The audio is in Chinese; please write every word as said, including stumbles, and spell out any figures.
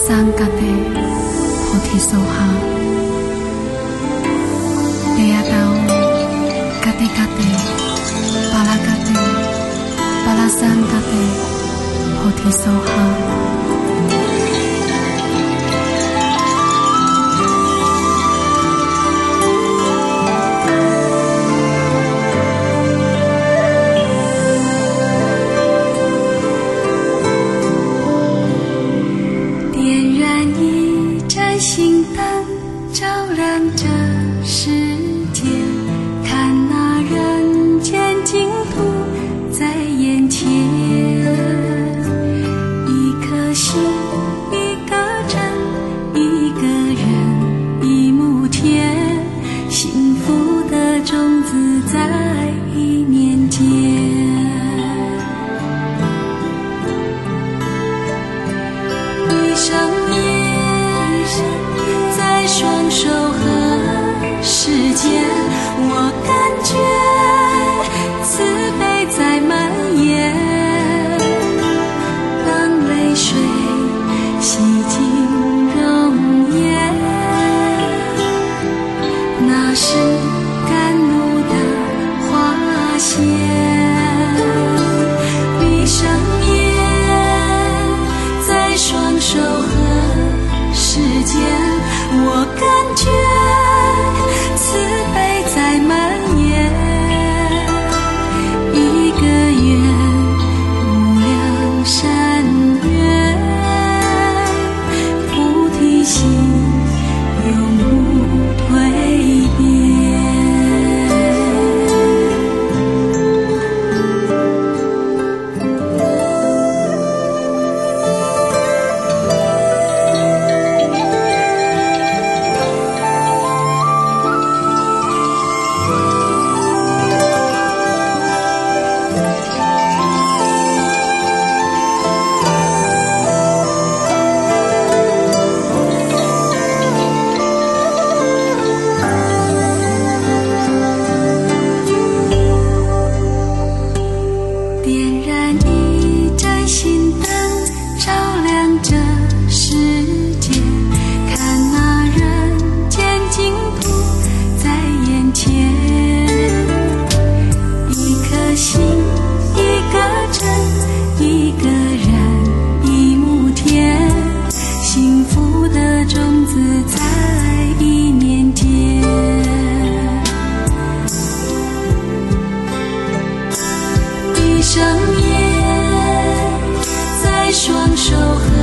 桑嘎地菩提萨哈，地亚道嘎地嘎地巴拉嘎地巴拉桑嘎地菩提萨哈。 心灯照亮这世界，看那人间净土在眼前。一颗心，一个真，一个人，一亩田，幸福的种子在一念间。一生双手和世间，我感觉慈悲在蔓延。当泪水洗净容颜，那是甘露的花谢。闭上眼，在双手和世间，我感觉慈悲在蔓延，一个愿无量善愿，菩提心永不蜕变。闭上眼，在双手和